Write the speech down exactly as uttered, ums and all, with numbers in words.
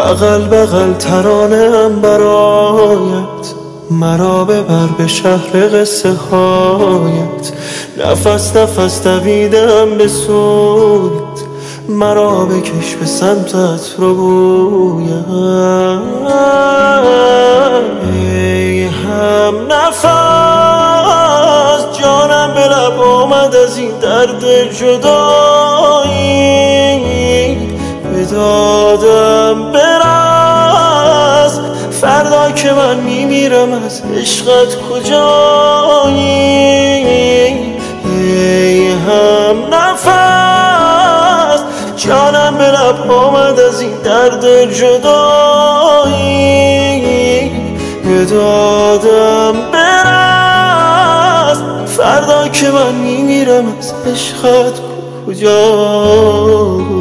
بغل بغل ترانه‌ام برایت، مرا ببر به شهر قصه هایت. نفس نفس دویدم به سویت، مرا بکش به سمتت رو بویم. ای هم نفس جانم به لب آمد از این درد جدایی. بدادم برس فردا که من میمیرم از عشقت کجایی. ای هم نفس جانم به لب آمد از این درد جدایی. بدادم برس فردا که من میمیرم از عشقت کجایی.